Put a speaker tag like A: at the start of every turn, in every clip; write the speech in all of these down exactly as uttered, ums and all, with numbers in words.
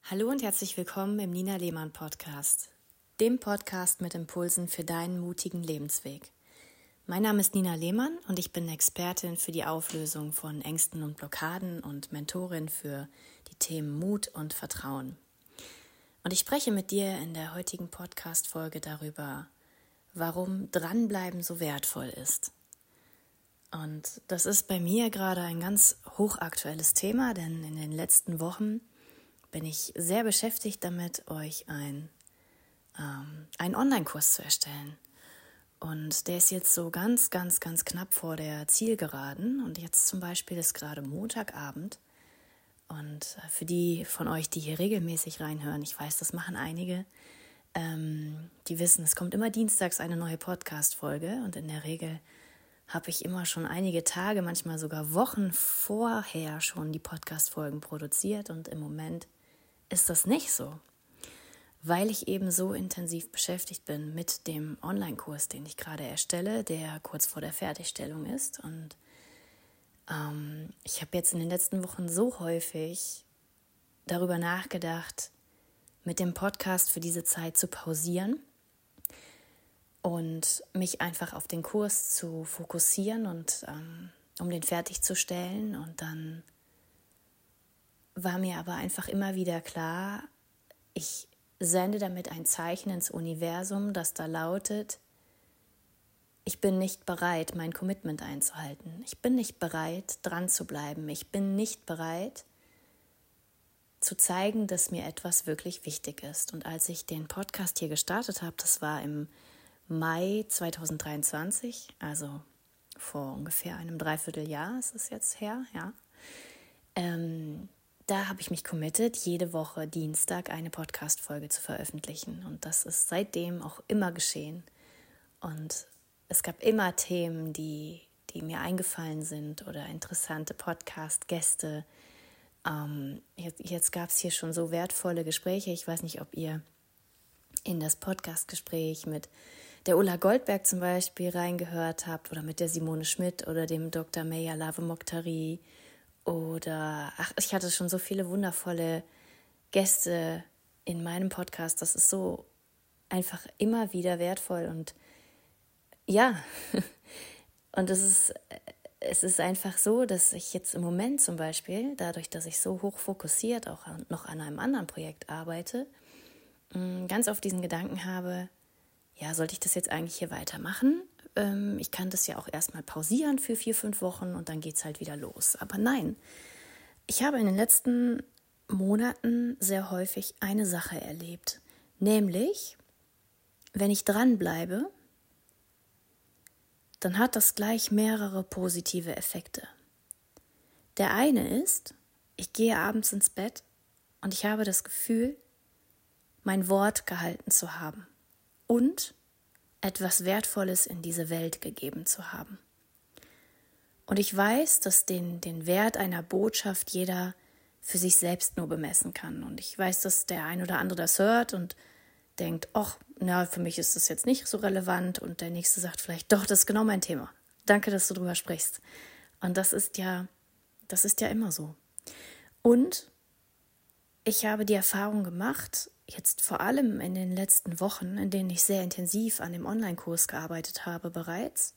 A: Hallo und herzlich willkommen im Nina Lehmann Podcast, dem Podcast mit Impulsen für deinen mutigen Lebensweg. Mein Name ist Nina Lehmann und ich bin Expertin für die Auflösung von Ängsten und Blockaden und Mentorin für die Themen Mut und Vertrauen. Und ich spreche mit dir in der heutigen Podcast-Folge darüber, warum Dranbleiben so wertvoll ist. Und das ist bei mir gerade ein ganz hochaktuelles Thema, denn in den letzten Wochen bin ich sehr beschäftigt damit, euch ein, ähm, einen Online-Kurs zu erstellen. Und der ist jetzt so ganz, ganz, ganz knapp vor der Zielgeraden. Und jetzt zum Beispiel ist gerade Montagabend. Und für die von euch, die hier regelmäßig reinhören, ich weiß, das machen einige, ähm, die wissen, es kommt immer dienstags eine neue Podcast-Folge. Und in der Regel habe ich immer schon einige Tage, manchmal sogar Wochen vorher schon die Podcast-Folgen produziert. Und im Moment ist das nicht so, weil ich eben so intensiv beschäftigt bin mit dem Online-Kurs, den ich gerade erstelle, der kurz vor der Fertigstellung ist. Und ähm, ich habe jetzt in den letzten Wochen so häufig darüber nachgedacht, mit dem Podcast für diese Zeit zu pausieren und mich einfach auf den Kurs zu fokussieren und ähm, um den fertigzustellen. Und dann war mir aber einfach immer wieder klar, ich sende damit ein Zeichen ins Universum, das da lautet: Ich bin nicht bereit, mein Commitment einzuhalten. Ich bin nicht bereit, dran zu bleiben. Ich bin nicht bereit, zu zeigen, dass mir etwas wirklich wichtig ist. Und als ich den Podcast hier gestartet habe, das war im Mai zwanzig dreiundzwanzig, also vor ungefähr einem Dreivierteljahr ist es jetzt her, ja. Ähm, Da habe ich mich committed, jede Woche Dienstag eine Podcast-Folge zu veröffentlichen. Und das ist seitdem auch immer geschehen. Und es gab immer Themen, die, die mir eingefallen sind oder interessante Podcast-Gäste. Ähm, jetzt jetzt gab es hier schon so wertvolle Gespräche. Ich weiß nicht, ob ihr in das Podcast-Gespräch mit der Ulla Goldberg zum Beispiel reingehört habt oder mit der Simone Schmidt oder dem Doktor Meya Lave Mokhtari. Oder, ach, ich hatte schon so viele wundervolle Gäste in meinem Podcast. Das ist so einfach immer wieder wertvoll. Und ja, und es ist, es ist einfach so, dass ich jetzt im Moment zum Beispiel, dadurch, dass ich so hoch fokussiert auch noch an einem anderen Projekt arbeite, ganz oft diesen Gedanken habe, ja, sollte ich das jetzt eigentlich hier weitermachen? Ich kann das ja auch erstmal pausieren für vier, fünf Wochen und dann geht es halt wieder los. Aber nein, ich habe in den letzten Monaten sehr häufig eine Sache erlebt. Nämlich, wenn ich dranbleibe, dann hat das gleich mehrere positive Effekte. Der eine ist, ich gehe abends ins Bett und ich habe das Gefühl, mein Wort gehalten zu haben und etwas Wertvolles in diese Welt gegeben zu haben. Und ich weiß, dass den, den Wert einer Botschaft jeder für sich selbst nur bemessen kann. Und ich weiß, dass der ein oder andere das hört und denkt, ach, na, für mich ist das jetzt nicht so relevant. Und der Nächste sagt vielleicht, doch, das ist genau mein Thema. Danke, dass du drüber sprichst. Und das ist ja, das ist ja immer so. Und ich habe die Erfahrung gemacht, jetzt vor allem in den letzten Wochen, in denen ich sehr intensiv an dem Online-Kurs gearbeitet habe bereits,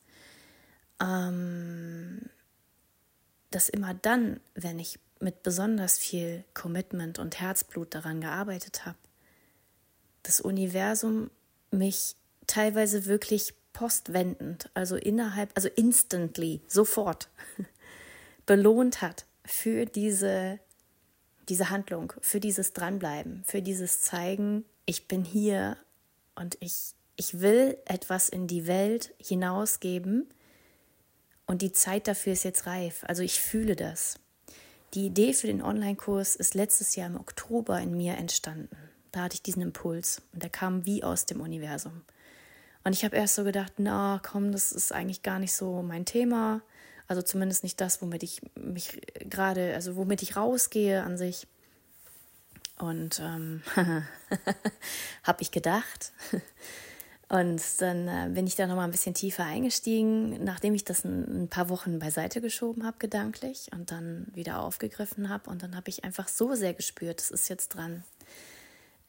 A: ähm, dass immer dann, wenn ich mit besonders viel Commitment und Herzblut daran gearbeitet habe, das Universum mich teilweise wirklich postwendend, also innerhalb, also instantly, sofort belohnt hat für diese diese Handlung, für dieses Dranbleiben, für dieses Zeigen, ich bin hier und ich, ich will etwas in die Welt hinausgeben und die Zeit dafür ist jetzt reif. Also ich fühle das. Die Idee für den Online-Kurs ist letztes Jahr im Oktober in mir entstanden. Da hatte ich diesen Impuls und der kam wie aus dem Universum. Und ich habe erst so gedacht, na komm, das ist eigentlich gar nicht so mein Thema. Also zumindest nicht das, womit ich mich gerade, also womit ich rausgehe an sich. Und ähm, habe ich gedacht. Und dann äh, bin ich da nochmal ein bisschen tiefer eingestiegen, nachdem ich das ein, ein paar Wochen beiseite geschoben habe, gedanklich, und dann wieder aufgegriffen habe. Und dann habe ich einfach so sehr gespürt, das ist jetzt dran.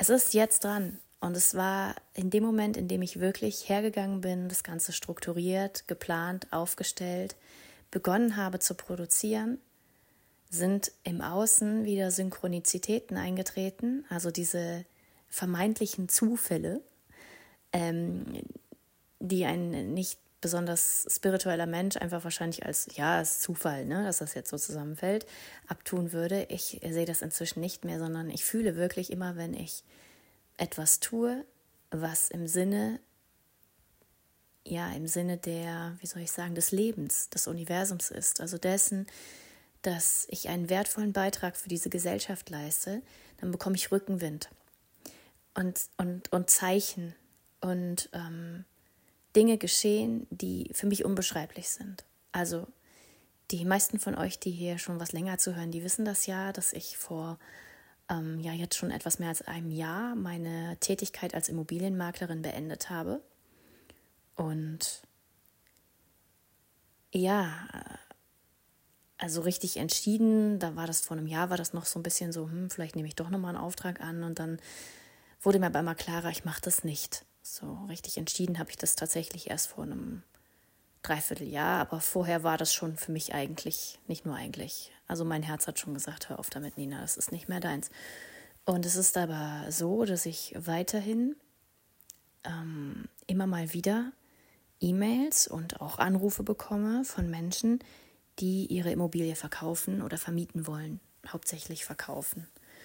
A: es ist jetzt dran. Und es war in dem Moment, in dem ich wirklich hergegangen bin, das Ganze strukturiert, geplant, aufgestellt, begonnen habe zu produzieren, sind im Außen wieder Synchronizitäten eingetreten, also diese vermeintlichen Zufälle, ähm, die ein nicht besonders spiritueller Mensch einfach wahrscheinlich als, ja, es ist Zufall, ne, dass das jetzt so zusammenfällt, abtun würde. Ich sehe das inzwischen nicht mehr, sondern ich fühle wirklich immer, wenn ich etwas tue, was im Sinne, ja, im Sinne der, wie soll ich sagen, des Lebens, des Universums ist, also dessen, dass ich einen wertvollen Beitrag für diese Gesellschaft leiste, dann bekomme ich Rückenwind und, und, und Zeichen und ähm, Dinge geschehen, die für mich unbeschreiblich sind. Also die meisten von euch, die hier schon was länger zuhören, die wissen das ja, dass ich vor ähm, ja jetzt schon etwas mehr als einem Jahr meine Tätigkeit als Immobilienmaklerin beendet habe. Und ja, also richtig entschieden, da war das vor einem Jahr, war das noch so ein bisschen so, hm, vielleicht nehme ich doch nochmal einen Auftrag an, und dann wurde mir aber immer klarer, ich mache das nicht. So richtig entschieden habe ich das tatsächlich erst vor einem Dreivierteljahr, aber vorher war das schon für mich eigentlich, nicht nur eigentlich. Also mein Herz hat schon gesagt, hör auf damit, Nina, das ist nicht mehr deins. Und es ist aber so, dass ich weiterhin ähm, immer mal wieder E-Mails und auch Anrufe bekomme von Menschen, die ihre Immobilie verkaufen oder vermieten wollen, hauptsächlich verkaufen.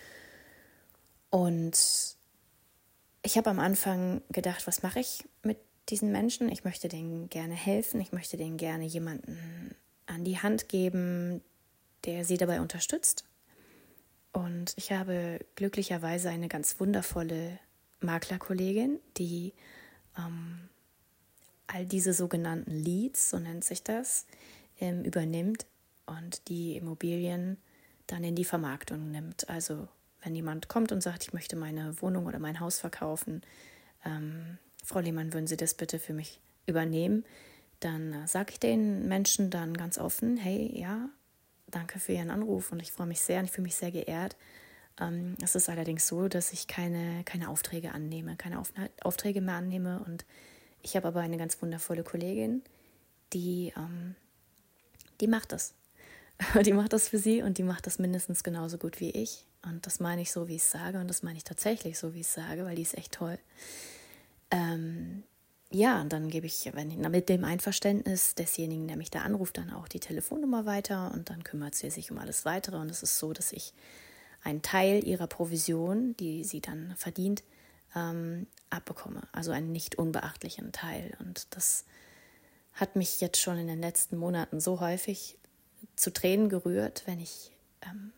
A: Und ich habe am Anfang gedacht, was mache ich mit diesen Menschen? Ich möchte denen gerne helfen, ich möchte denen gerne jemanden an die Hand geben, der sie dabei unterstützt. Und ich habe glücklicherweise eine ganz wundervolle Maklerkollegin, die ähm, all diese sogenannten Leads, so nennt sich das, ähm, übernimmt und die Immobilien dann in die Vermarktung nimmt. Also wenn jemand kommt und sagt, ich möchte meine Wohnung oder mein Haus verkaufen, ähm, Frau Lehmann, würden Sie das bitte für mich übernehmen? Dann äh, sage ich den Menschen dann ganz offen, hey, ja, danke für Ihren Anruf und ich freue mich sehr und ich fühle mich sehr geehrt. Ähm, es ist allerdings so, dass ich keine, keine Aufträge annehme, keine Auf- Aufträge mehr annehme, und ich habe aber eine ganz wundervolle Kollegin, die, ähm, die macht das. Die macht das für sie und die macht das mindestens genauso gut wie ich. Und das meine ich so, wie ich es sage, und das meine ich tatsächlich so, wie ich es sage, weil die ist echt toll. Ähm, ja, und dann gebe ich, wenn ich, mit dem Einverständnis desjenigen, der mich da anruft, dann auch die Telefonnummer weiter, und dann kümmert sie sich um alles Weitere. Und es ist so, dass ich einen Teil ihrer Provision, die sie dann verdient, ähm, abbekomme. Also einen nicht unbeachtlichen Teil. Und das hat mich jetzt schon in den letzten Monaten so häufig zu Tränen gerührt, wenn ich, ähm,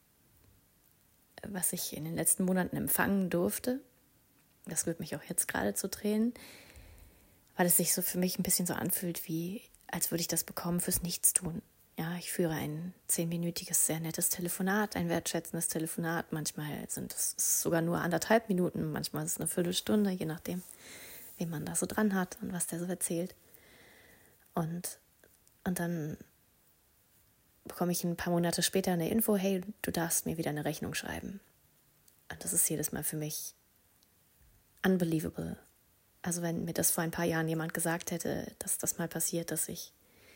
A: was ich in den letzten Monaten empfangen durfte. Das rührt mich auch jetzt gerade zu Tränen, weil es sich so für mich ein bisschen so anfühlt, wie als würde ich das bekommen fürs Nichtstun. Ja, ich führe ein zehnminütiges, sehr nettes Telefonat, ein wertschätzendes Telefonat. Manchmal sind es sogar nur anderthalb Minuten, manchmal ist es eine Viertelstunde, je nachdem, wen man da so dran hat und was der so erzählt. Und, und dann bekomme ich ein paar Monate später eine Info, hey, du darfst mir wieder eine Rechnung schreiben. Und das ist jedes Mal für mich unbelievable. Also wenn mir das vor ein paar Jahren jemand gesagt hätte, dass das mal passiert, dass ich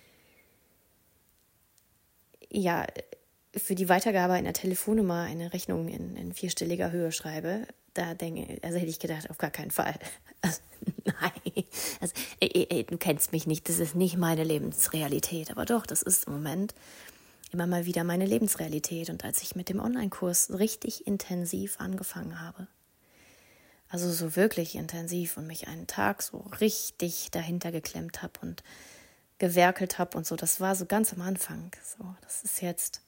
A: ja für die Weitergabe einer Telefonnummer eine Rechnung in, in vierstelliger Höhe schreibe, da denke, also hätte ich gedacht, auf gar keinen Fall. Also, nein, also, ey, ey, du kennst mich nicht, das ist nicht meine Lebensrealität, aber doch, das ist im Moment immer mal wieder meine Lebensrealität. Und als ich mit dem Online-Kurs richtig intensiv angefangen habe, also so wirklich intensiv, und mich einen Tag so richtig dahinter geklemmt habe und gewerkelt habe und so, das war so ganz am Anfang. So, das ist jetzt,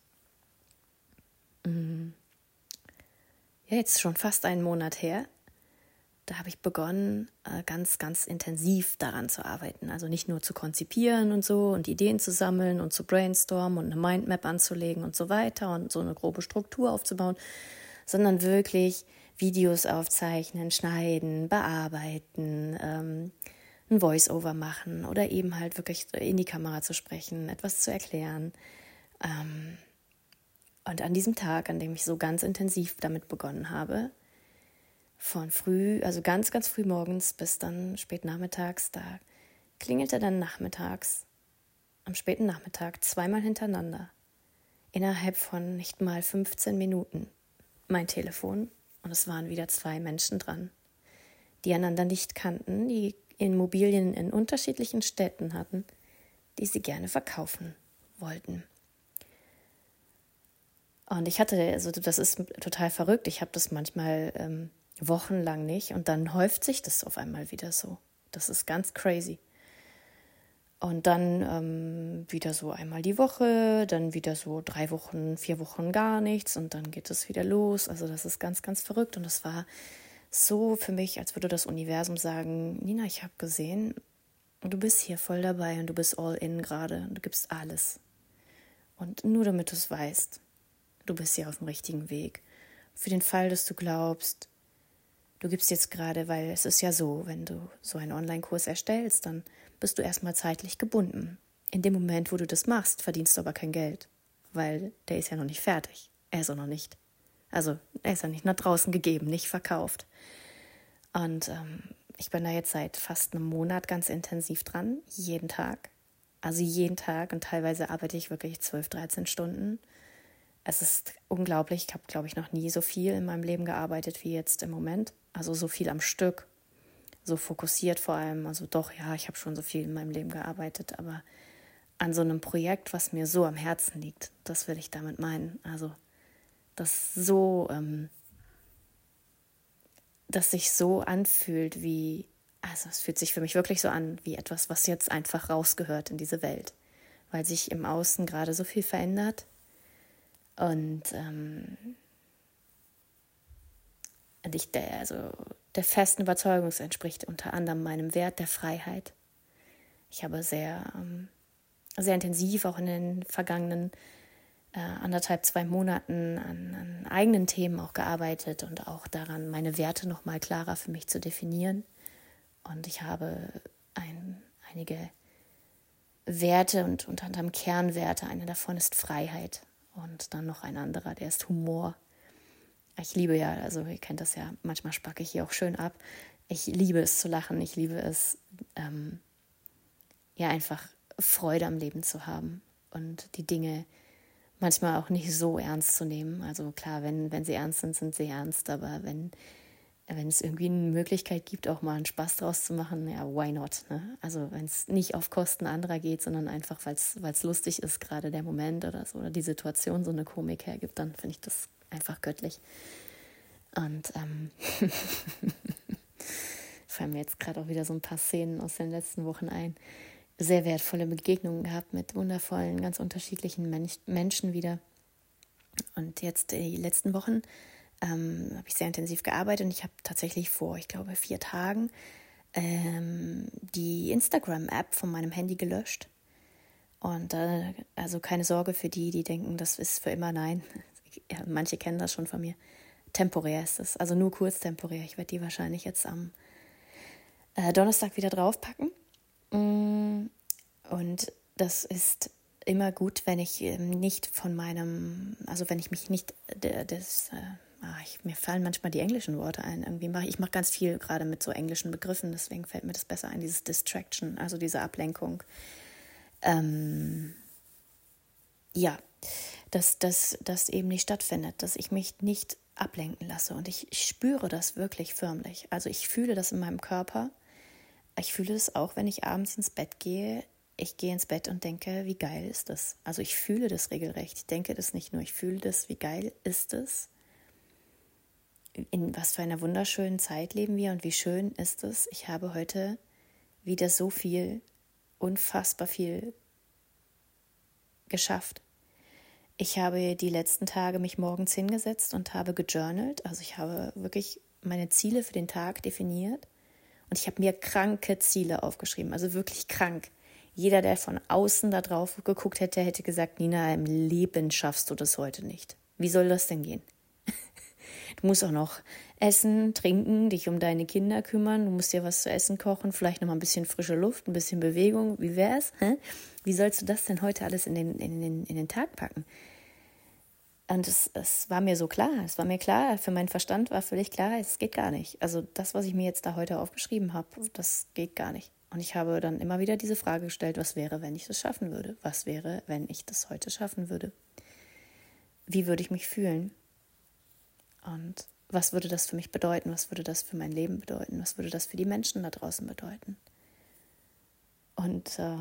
A: mh, ja, jetzt schon fast einen Monat her. Da habe ich begonnen, äh, ganz, ganz intensiv daran zu arbeiten. Also nicht nur zu konzipieren und so und Ideen zu sammeln und zu brainstormen und eine Mindmap anzulegen und so weiter und so eine grobe Struktur aufzubauen, sondern wirklich Videos aufzeichnen, schneiden, bearbeiten, ähm, ein Voice-Over machen oder eben halt wirklich in die Kamera zu sprechen, etwas zu erklären. Ähm, und an diesem Tag, an dem ich so ganz intensiv damit begonnen habe, von früh, also ganz, ganz früh morgens bis dann spät nachmittags. Da klingelte dann nachmittags, am späten Nachmittag, zweimal hintereinander, innerhalb von nicht mal fünfzehn Minuten, mein Telefon. Und es waren wieder zwei Menschen dran, die einander nicht kannten, die Immobilien in unterschiedlichen Städten hatten, die sie gerne verkaufen wollten. Und ich hatte, also das ist total verrückt, ich habe das manchmal ähm, wochenlang nicht und dann häuft sich das auf einmal wieder so. Das ist ganz crazy. Und dann ähm, wieder so einmal die Woche, dann wieder so drei Wochen, vier Wochen gar nichts und dann geht es wieder los. Also das ist ganz, ganz verrückt und das war so für mich, als würde das Universum sagen, Nina, ich habe gesehen, du bist hier voll dabei und du bist all in gerade und du gibst alles. Und nur damit du es weißt, du bist hier auf dem richtigen Weg. Für den Fall, dass du glaubst, du gibst jetzt gerade, weil es ist ja so, wenn du so einen Online-Kurs erstellst, dann bist du erstmal zeitlich gebunden. In dem Moment, wo du das machst, verdienst du aber kein Geld, weil der ist ja noch nicht fertig. Er ist auch noch nicht. Also er ist ja nicht nach draußen gegeben, nicht verkauft. Und ähm, ich bin da jetzt seit fast einem Monat ganz intensiv dran, jeden Tag. Also jeden Tag und teilweise arbeite ich wirklich zwölf, dreizehn Stunden. Es ist unglaublich, ich habe, glaube ich, noch nie so viel in meinem Leben gearbeitet wie jetzt im Moment. Also so viel am Stück, so fokussiert vor allem. Also doch, ja, ich habe schon so viel in meinem Leben gearbeitet, aber an so einem Projekt, was mir so am Herzen liegt, das will ich damit meinen. Also das so, ähm, dass sich so anfühlt wie, also es fühlt sich für mich wirklich so an wie etwas, was jetzt einfach rausgehört in diese Welt, weil sich im Außen gerade so viel verändert. Und, ähm, und ich, der, also der festen Überzeugung, es entspricht unter anderem meinem Wert der Freiheit. Ich habe sehr, ähm, sehr intensiv auch in den vergangenen äh, anderthalb, zwei Monaten an, an eigenen Themen auch gearbeitet und auch daran, meine Werte noch mal klarer für mich zu definieren. Und ich habe ein, einige Werte und unter anderem Kernwerte. Einer davon ist Freiheit. Und dann noch ein anderer, der ist Humor. Ich liebe ja, also ihr kennt das ja, manchmal spacke ich hier auch schön ab. Ich liebe es zu lachen, ich liebe es, ähm, ja einfach Freude am Leben zu haben und die Dinge manchmal auch nicht so ernst zu nehmen. Also klar, wenn, wenn sie ernst sind, sind sie ernst, aber wenn, wenn es irgendwie eine Möglichkeit gibt, auch mal einen Spaß draus zu machen, ja, why not? Ne? Also wenn es nicht auf Kosten anderer geht, sondern einfach, weil es lustig ist, gerade der Moment oder so, oder die Situation so eine Komik hergibt, dann finde ich das einfach göttlich. Und ähm, fallen mir jetzt gerade auch wieder so ein paar Szenen aus den letzten Wochen ein. Sehr wertvolle Begegnungen gehabt mit wundervollen, ganz unterschiedlichen Mensch- Menschen wieder. Und jetzt die letzten Wochen ähm, habe ich sehr intensiv gearbeitet und ich habe tatsächlich vor, ich glaube, vier Tagen ähm, die Instagram-App von meinem Handy gelöscht. Und äh, also keine Sorge für die, die denken, das ist für immer, nein. Ja, manche kennen das schon von mir. Temporär ist es, also nur kurz temporär. Ich werde die wahrscheinlich jetzt am äh, Donnerstag wieder draufpacken. Und das ist immer gut, wenn ich nicht von meinem, also wenn ich mich nicht das, äh, ich, mir fallen manchmal die englischen Worte ein. Irgendwie mache ich mache ganz viel gerade mit so englischen Begriffen, deswegen fällt mir das besser ein, dieses Distraction, also diese Ablenkung. Ähm, ja, dass das dass eben nicht stattfindet, dass ich mich nicht ablenken lasse. Und ich, ich spüre das wirklich förmlich. Also ich fühle das in meinem Körper. Ich fühle es auch, wenn ich abends ins Bett gehe. Ich gehe ins Bett und denke, wie geil ist das? Also ich fühle das regelrecht. Ich denke das nicht nur, ich fühle das, wie geil ist es? In was für einer wunderschönen Zeit leben wir und wie schön ist es? Ich habe heute wieder so viel, unfassbar viel geschafft. Ich habe die letzten Tage mich morgens hingesetzt und habe gejournalt. Also ich habe wirklich meine Ziele für den Tag definiert. Und ich habe mir kranke Ziele aufgeschrieben, also wirklich krank. Jeder, der von außen da drauf geguckt hätte, hätte gesagt, Nina, im Leben schaffst du das heute nicht. Wie soll das denn gehen? Du musst auch noch essen, trinken, dich um deine Kinder kümmern, du musst dir was zu essen kochen, vielleicht noch mal ein bisschen frische Luft, ein bisschen Bewegung. Wie wär's? Hä? Wie sollst du das denn heute alles in den, in den, in den Tag packen? Und es, es war mir so klar, es war mir klar, für meinen Verstand war völlig klar, es geht gar nicht. Also das, was ich mir jetzt da heute aufgeschrieben habe, das geht gar nicht. Und ich habe dann immer wieder diese Frage gestellt, was wäre, wenn ich das schaffen würde? Was wäre, wenn ich das heute schaffen würde? Wie würde ich mich fühlen? Und was würde das für mich bedeuten? Was würde das für mein Leben bedeuten? Was würde das für die Menschen da draußen bedeuten? Und äh,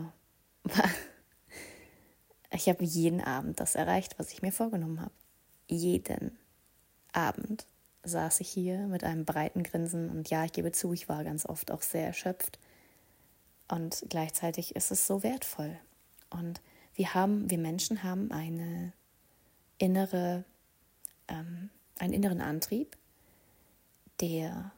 A: ich habe jeden Abend das erreicht, was ich mir vorgenommen habe. Jeden Abend saß ich hier mit einem breiten Grinsen und ja, ich gebe zu, ich war ganz oft auch sehr erschöpft. Und gleichzeitig ist es so wertvoll. Und wir haben, wir Menschen haben eine innere, ähm, einen inneren Antrieb, der,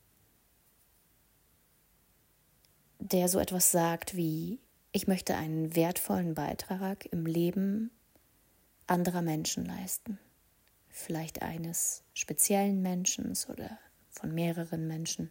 A: der so etwas sagt wie, ich möchte einen wertvollen Beitrag im Leben anderer Menschen leisten. Vielleicht eines speziellen Menschen oder von mehreren Menschen.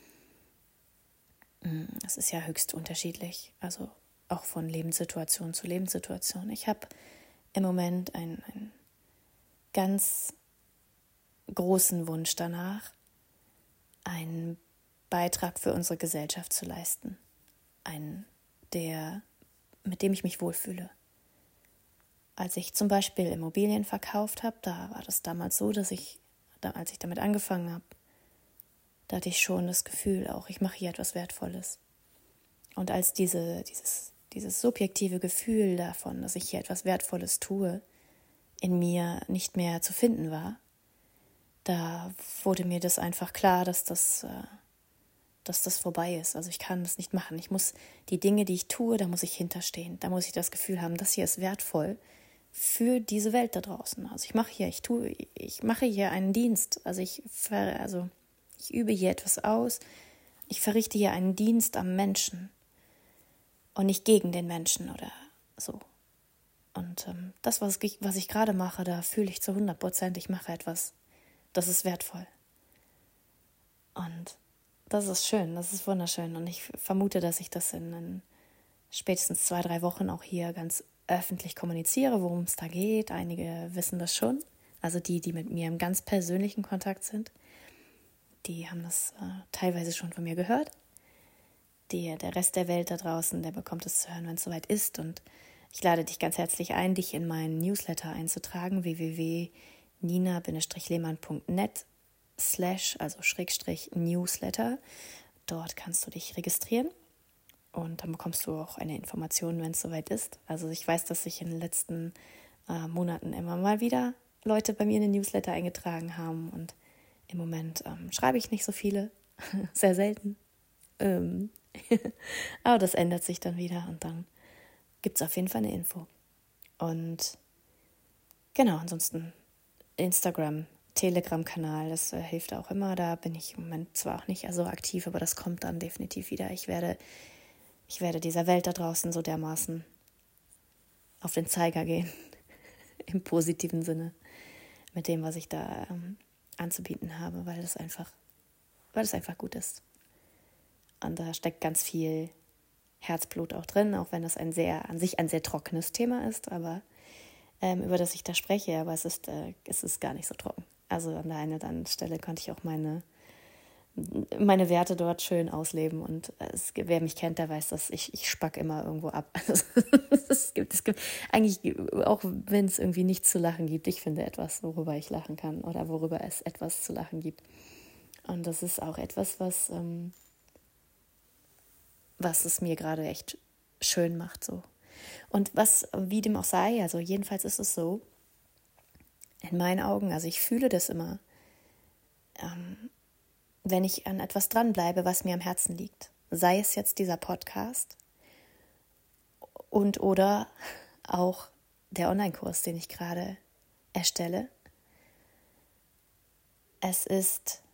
A: Es ist ja höchst unterschiedlich, also auch von Lebenssituation zu Lebenssituation. Ich habe im Moment einen, einen ganz großen Wunsch danach, einen Beitrag für unsere Gesellschaft zu leisten. Einen, der, mit dem ich mich wohlfühle. Als ich zum Beispiel Immobilien verkauft habe, da war das damals so, dass ich, als ich damit angefangen habe, da hatte ich schon das Gefühl, auch ich mache hier etwas Wertvolles. Und als diese, dieses, dieses subjektive Gefühl davon, dass ich hier etwas Wertvolles tue, in mir nicht mehr zu finden war, da wurde mir das einfach klar, dass das, dass das vorbei ist. Also ich kann das nicht machen. Ich muss die Dinge, die ich tue, da muss ich hinterstehen. Da muss ich das Gefühl haben, das hier ist wertvoll für diese Welt da draußen. Also ich mache hier, ich tue, ich mache hier einen Dienst. Also ich, also ich übe hier etwas aus. Ich verrichte hier einen Dienst am Menschen und nicht gegen den Menschen oder so. Und ähm, das, was ich, was ich gerade mache, da fühle ich zu hundert Prozent, ich mache etwas, das ist wertvoll. Und das ist schön, das ist wunderschön. Und ich vermute, dass ich das in, in spätestens zwei, drei Wochen auch hier ganz öffentlich kommuniziere, worum es da geht. Einige wissen das schon. Also die, die mit mir im ganz persönlichen Kontakt sind, die haben das äh, teilweise schon von mir gehört. Die, der Rest der Welt da draußen, der bekommt es zu hören, wenn es soweit ist. Und ich lade dich ganz herzlich ein, dich in meinen Newsletter einzutragen, w w w punkt nina lehmann punkt net slash, also Schrägstrich Newsletter. Dort kannst du dich registrieren und dann bekommst du auch eine Information, wenn es soweit ist. Also ich weiß, dass sich in den letzten äh, Monaten immer mal wieder Leute bei mir in den Newsletter eingetragen haben und im Moment ähm, schreibe ich nicht so viele, sehr selten. Ähm aber das ändert sich dann wieder und dann gibt es auf jeden Fall eine Info. Und genau, ansonsten Instagram, Telegram-Kanal, das äh, hilft auch immer. Da bin ich im Moment zwar auch nicht so aktiv, aber das kommt dann definitiv wieder. Ich werde, ich werde dieser Welt da draußen so dermaßen auf den Zeiger gehen, im positiven Sinne, mit dem, was ich da ähm, anzubieten habe, weil das einfach, weil das einfach gut ist. Und da steckt ganz viel Herzblut auch drin, auch wenn das ein sehr, an sich ein sehr trockenes Thema ist, aber ähm, über das ich da spreche, aber es ist, äh, es ist gar nicht so trocken. Also an der einen oder anderen Stelle konnte ich auch meine, meine Werte dort schön ausleben und es, wer mich kennt, der weiß, dass ich, ich spack immer irgendwo ab. Also, es gibt, es gibt eigentlich, auch wenn es irgendwie nichts zu lachen gibt, ich finde etwas, worüber ich lachen kann oder worüber es etwas zu lachen gibt. Und das ist auch etwas, was, ähm, was es mir gerade echt schön macht, so. Und was, wie dem auch sei, also jedenfalls ist es so, in meinen Augen, also ich fühle das immer, ähm, wenn ich an etwas dranbleibe, was mir am Herzen liegt. Sei es jetzt dieser Podcast und oder auch der Online-Kurs, den ich gerade erstelle. Es ist,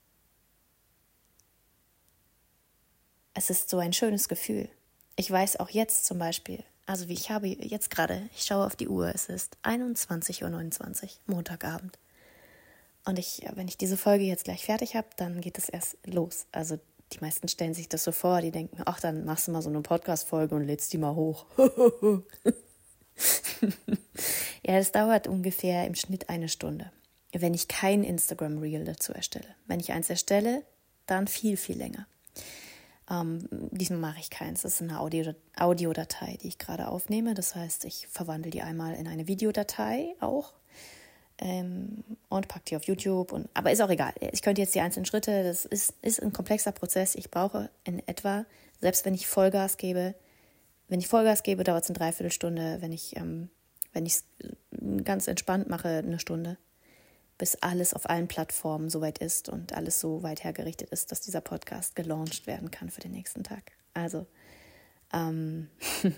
A: es ist so ein schönes Gefühl. Ich weiß auch jetzt zum Beispiel, also wie ich habe jetzt gerade, ich schaue auf die Uhr, es ist einundzwanzig Uhr neunundzwanzig, Montagabend. Und ich, wenn ich diese Folge jetzt gleich fertig habe, dann geht es erst los. Also die meisten stellen sich das so vor, die denken, ach, dann machst du mal so eine Podcast-Folge und lädst die mal hoch. Ja, das dauert ungefähr im Schnitt eine Stunde, wenn ich kein Instagram-Reel dazu erstelle. Wenn ich eins erstelle, dann viel, viel länger. Ähm, diesmal mache ich keins. Das ist eine Audio, Audiodatei, die ich gerade aufnehme. Das heißt, ich verwandle die einmal in eine Videodatei auch ähm, und packe die auf YouTube. Und, aber ist auch egal. Ich könnte jetzt die einzelnen Schritte, das ist, ist ein komplexer Prozess. Ich brauche in etwa, selbst wenn ich Vollgas gebe, wenn ich Vollgas gebe, dauert es eine Dreiviertelstunde. Wenn ich ähm, wenn ich es ganz entspannt mache, eine Stunde, bis alles auf allen Plattformen soweit ist und alles so weit hergerichtet ist, dass dieser Podcast gelauncht werden kann für den nächsten Tag. Also, ähm,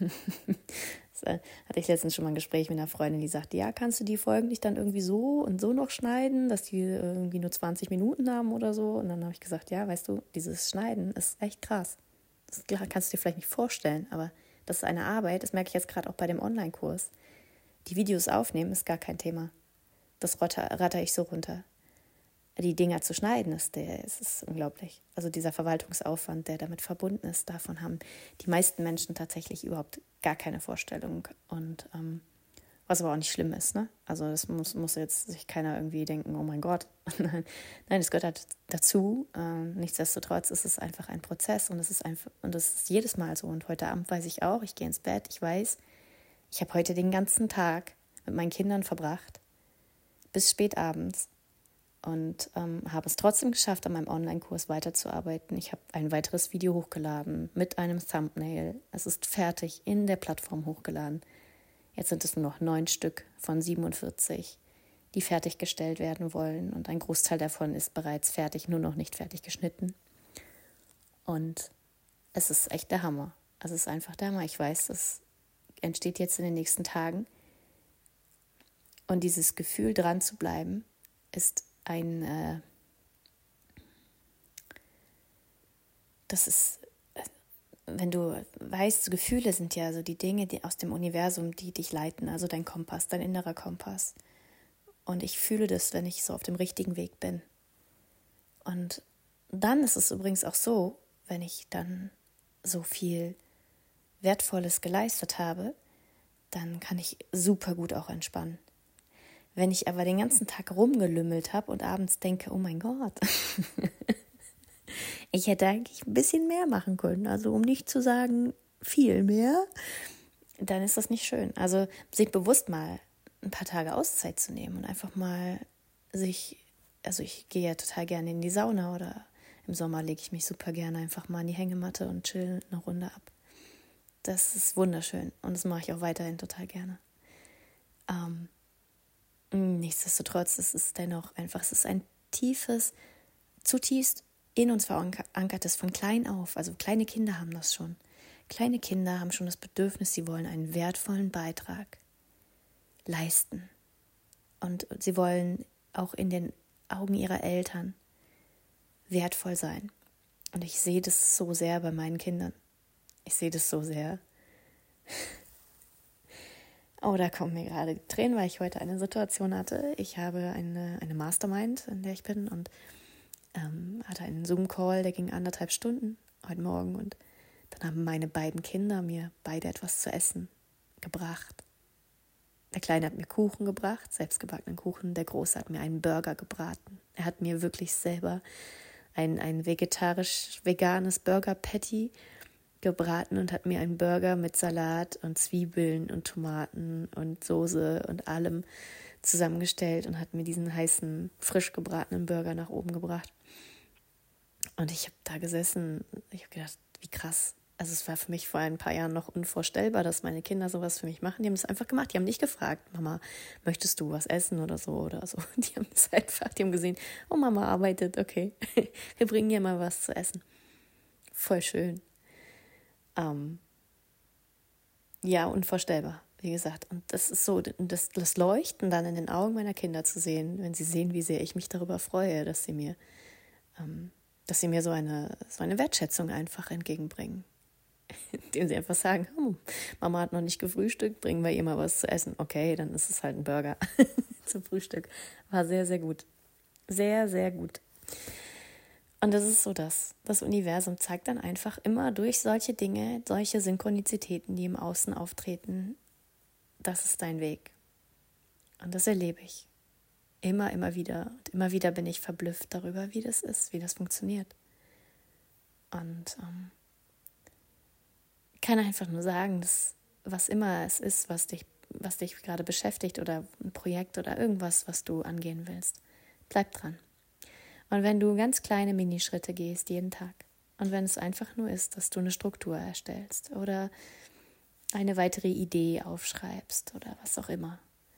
A: das hatte ich letztens schon mal ein Gespräch mit einer Freundin, die sagte, ja, kannst du die Folgen nicht dann irgendwie so und so noch schneiden, dass die irgendwie nur zwanzig Minuten haben oder so? Und dann habe ich gesagt, ja, weißt du, dieses Schneiden ist echt krass. Das kannst du dir vielleicht nicht vorstellen, aber das ist eine Arbeit, das merke ich jetzt gerade auch bei dem Online-Kurs. Die Videos aufnehmen ist gar kein Thema. Das ratter, ratter ich so runter. Die Dinger zu schneiden, ist, der, ist, ist unglaublich. Also dieser Verwaltungsaufwand, der damit verbunden ist, davon haben die meisten Menschen tatsächlich überhaupt gar keine Vorstellung. Und ähm, was aber auch nicht schlimm ist, ne? Also das muss, muss jetzt sich keiner irgendwie denken, oh mein Gott. Nein, es gehört halt dazu. Ähm, nichtsdestotrotz ist es einfach ein Prozess und es ist einfach, und es ist jedes Mal so. Und heute Abend weiß ich auch, ich gehe ins Bett, ich weiß, ich habe heute den ganzen Tag mit meinen Kindern verbracht, bis spät abends, und ähm, habe es trotzdem geschafft, an meinem Online-Kurs weiterzuarbeiten. Ich habe ein weiteres Video hochgeladen mit einem Thumbnail. Es ist fertig in der Plattform hochgeladen. Jetzt sind es nur noch neun Stück von siebenundvierzig, die fertiggestellt werden wollen. Und ein Großteil davon ist bereits fertig, nur noch nicht fertig geschnitten. Und es ist echt der Hammer. Es ist einfach der Hammer. Ich weiß, das entsteht jetzt in den nächsten Tagen. Und dieses Gefühl, dran zu bleiben, ist ein, äh, das ist, wenn du weißt, Gefühle sind ja so die Dinge, die aus dem Universum, die dich leiten, also dein Kompass, dein innerer Kompass. Und ich fühle das, wenn ich so auf dem richtigen Weg bin. Und dann ist es übrigens auch so, wenn ich dann so viel Wertvolles geleistet habe, dann kann ich super gut auch entspannen. Wenn ich aber den ganzen Tag rumgelümmelt habe und abends denke, oh mein Gott, ich hätte eigentlich ein bisschen mehr machen können, also um nicht zu sagen viel mehr, dann ist das nicht schön. Also sich bewusst mal ein paar Tage Auszeit zu nehmen und einfach mal sich, also ich gehe ja total gerne in die Sauna oder im Sommer lege ich mich super gerne einfach mal in die Hängematte und chill eine Runde ab. Das ist wunderschön und das mache ich auch weiterhin total gerne. Ähm, nichtsdestotrotz, es ist dennoch einfach, es ist ein tiefes, zutiefst in uns verankertes von klein auf. Also kleine Kinder haben das schon. Kleine Kinder haben schon das Bedürfnis, sie wollen einen wertvollen Beitrag leisten. Und sie wollen auch in den Augen ihrer Eltern wertvoll sein. Und ich sehe das so sehr bei meinen Kindern. Ich sehe das so sehr. Oh, da kommen mir gerade die Tränen, weil ich heute eine Situation hatte. Ich habe eine, eine Mastermind, in der ich bin, und ähm, hatte einen Zoom-Call, der ging anderthalb Stunden heute Morgen. Und dann haben meine beiden Kinder mir beide etwas zu essen gebracht. Der Kleine hat mir Kuchen gebracht, selbstgebackenen Kuchen. Der Große hat mir einen Burger gebraten. Er hat mir wirklich selber ein, ein vegetarisch-veganes Burger-Patty gebraten und hat mir einen Burger mit Salat und Zwiebeln und Tomaten und Soße und allem zusammengestellt und hat mir diesen heißen, frisch gebratenen Burger nach oben gebracht. Und ich habe da gesessen, ich habe gedacht, wie krass. Also es war für mich vor ein paar Jahren noch unvorstellbar, dass meine Kinder sowas für mich machen. Die haben es einfach gemacht. Die haben nicht gefragt, Mama, möchtest du was essen oder so oder so. Die haben es einfach, die haben gesehen, oh, Mama arbeitet, okay, wir bringen ihr mal was zu essen. Voll schön. Ähm, ja, unvorstellbar, wie gesagt. Und das ist so, das, das Leuchten dann in den Augen meiner Kinder zu sehen, wenn sie sehen, wie sehr ich mich darüber freue, dass sie mir, ähm, dass sie mir so eine, so eine Wertschätzung einfach entgegenbringen. Indem sie einfach sagen, hm, Mama hat noch nicht gefrühstückt, bringen wir ihr mal was zu essen. Okay, dann ist es halt ein Burger zum Frühstück. War sehr, sehr gut. Sehr, sehr gut. Und das ist so das. Das Universum zeigt dann einfach immer durch solche Dinge, solche Synchronizitäten, die im Außen auftreten, das ist dein Weg. Und das erlebe ich. Immer, immer wieder. Und immer wieder bin ich verblüfft darüber, wie das ist, wie das funktioniert. Und ähm, kann einfach nur sagen, dass was immer es ist, was dich, was dich gerade beschäftigt oder ein Projekt oder irgendwas, was du angehen willst, bleib dran. Und wenn du ganz kleine Minischritte gehst jeden Tag und wenn es einfach nur ist, dass du eine Struktur erstellst oder eine weitere Idee aufschreibst oder was auch immer.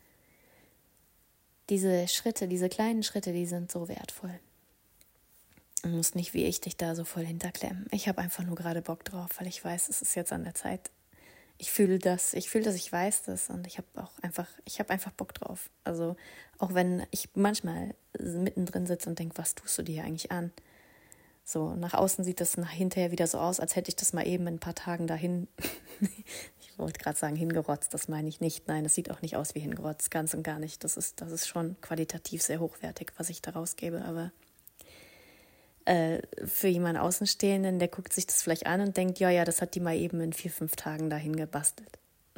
A: Diese Schritte, diese kleinen Schritte, die sind so wertvoll. Du musst nicht wie ich dich da so voll hinterklemmen. Ich habe einfach nur gerade Bock drauf, weil ich weiß, es ist jetzt an der Zeit. Ich fühle das, ich fühle das, ich weiß das und ich habe auch einfach, ich habe einfach Bock drauf. Also auch wenn ich manchmal mittendrin sitze und denke, was tust du dir eigentlich an? So, nach außen sieht das nach hinterher wieder so aus, als hätte ich das mal eben in ein paar Tagen dahin, ich wollte gerade sagen hingerotzt, das meine ich nicht. Nein, das sieht auch nicht aus wie hingerotzt, ganz und gar nicht. Das ist, das ist schon qualitativ sehr hochwertig, was ich da rausgebe, aber äh, für jemanden Außenstehenden, der guckt sich das vielleicht an und denkt, ja, ja, das hat die mal eben in vier, fünf Tagen dahin gebastelt.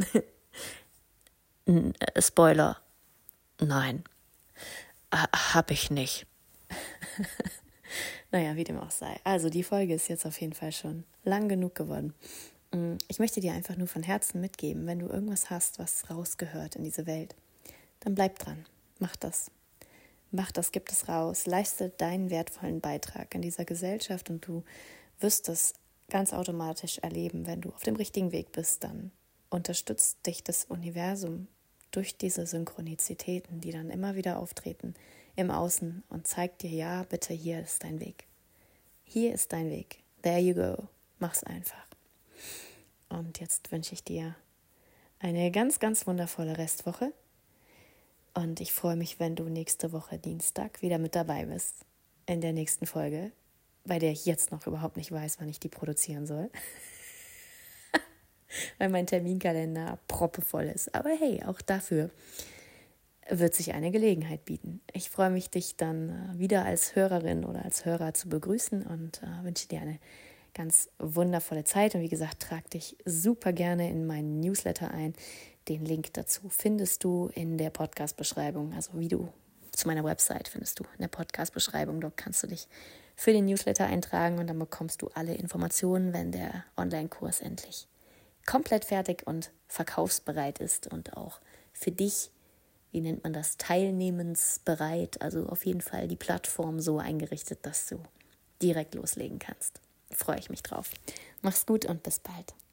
A: Spoiler, nein, hab ich nicht. Naja, wie dem auch sei. Also die Folge ist jetzt auf jeden Fall schon lang genug geworden. Ich möchte dir einfach nur von Herzen mitgeben, wenn du irgendwas hast, was rausgehört in diese Welt, dann bleib dran. Mach das. Mach das, gib es raus. Leiste deinen wertvollen Beitrag in dieser Gesellschaft und du wirst das ganz automatisch erleben. Wenn du auf dem richtigen Weg bist, dann unterstützt dich das Universum durch diese Synchronizitäten, die dann immer wieder auftreten im Außen und zeigt dir, ja, bitte, hier ist dein Weg. Hier ist dein Weg. There you go. Mach's einfach. Und jetzt wünsche ich dir eine ganz, ganz wundervolle Restwoche. Und ich freue mich, wenn du nächste Woche Dienstag wieder mit dabei bist in der nächsten Folge, bei der ich jetzt noch überhaupt nicht weiß, wann ich die produzieren soll. Weil mein Terminkalender proppevoll ist. Aber hey, auch dafür wird sich eine Gelegenheit bieten. Ich freue mich, dich dann wieder als Hörerin oder als Hörer zu begrüßen und äh, wünsche dir eine ganz wundervolle Zeit. Und wie gesagt, trag dich super gerne in meinen Newsletter ein. Den Link dazu findest du in der Podcast-Beschreibung. Also wie du zu meiner Website findest du in der Podcast-Beschreibung. Dort kannst du dich für den Newsletter eintragen und dann bekommst du alle Informationen, wenn der Online-Kurs endlich komplett fertig und verkaufsbereit ist und auch für dich, wie nennt man das, teilnehmensbereit, also auf jeden Fall die Plattform so eingerichtet, dass du direkt loslegen kannst. Freue ich mich drauf. Mach's gut und bis bald.